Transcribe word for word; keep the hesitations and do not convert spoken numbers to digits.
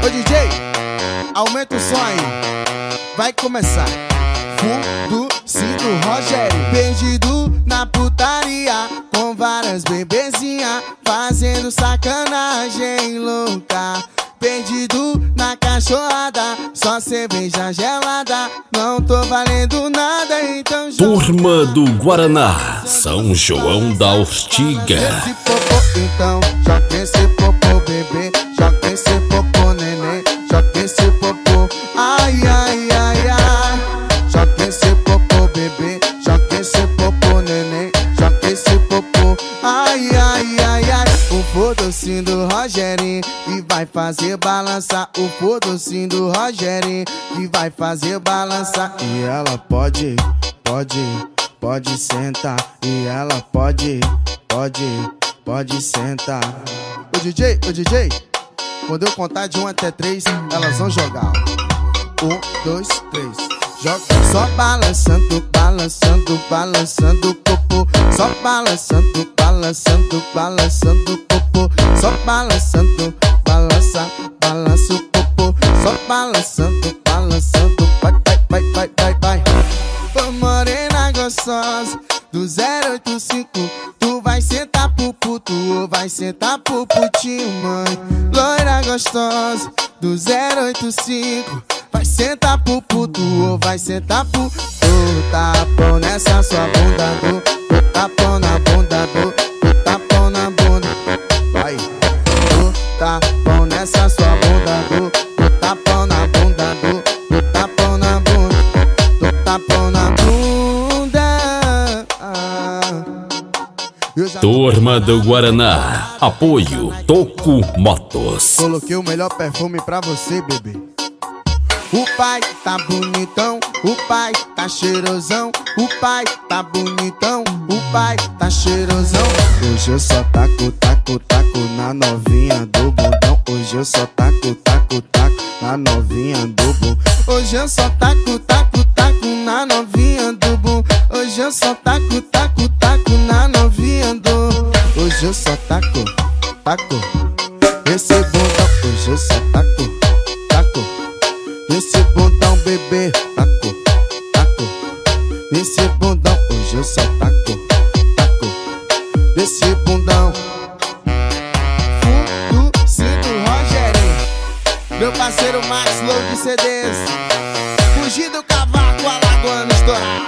Ô D J, aumenta o som aí. Vai começar. Fundo, sinto Rogério. Perdido na putaria, com várias bebezinhas, fazendo sacanagem louca. Perdido na cachorrada, só cerveja gelada. Não tô valendo nada, então joga. Turma do Guaraná, São João da Ortiga. Esse popô, então joga esse popô, bebê. Joga esse popô, neném. Joga esse popô, ai, ai, ai, ai. Joga esse popô, bebê. Joga esse popô, neném. Joga esse popô, ai, ai, ai, ai. O fodocinho do Rogerinho que vai fazer balançar. O fodocinho do Rogerinho que vai fazer balançar. E ela pode, pode, pode sentar. E ela pode, pode, pode sentar. O D J, o D J, quando eu contar de um até três, elas vão jogar. Um, dois, três. Joga só balançando, balançando, balançando o popô. Só balançando, balançando, balançando o popô. Só balançando, balança, balança o popô. Só balançando, balançando, vai, vai, vai, vai, vai, vai. Ô morena gostosa do zero oito cinco, tu vai sentar pro puto ou vai sentar pro putinho, mãe? Loira gostosa do zero oito cinco, vai sentar pro puto ou vai sentar pro... Tu tapão nessa sua bunda, do tu tapão na bunda, do tu tapão na bunda, vai. Tu tapão nessa sua bunda, do tu tapão na bunda, do tu tapão na bunda, tu tapão na bunda. Ah. Turma do Guaraná, apoio Toco Motos. Coloquei o melhor perfume pra você, bebê. O pai tá bonitão, o pai tá cheirosão. O pai tá bonitão, o pai tá cheirosão. Hoje eu só taco, taco, taco na novinha do bundão. Hoje eu só taco, taco, taco na novinha do bum. Hoje eu só taco, taco, taco na novinha do bum. Hoje eu só taco, taco, taco na novinha do. Hoje eu só taco, taco esse bundão. Hoje eu só taco, taco esse bundão, bebê. Taco, taco esse bundão. Hoje eu só taco, taco esse bundão. Fundo, sinto Rogerinho. Meu parceiro Max Low de C Ds. Fugir do cavaco, alagoano estourado.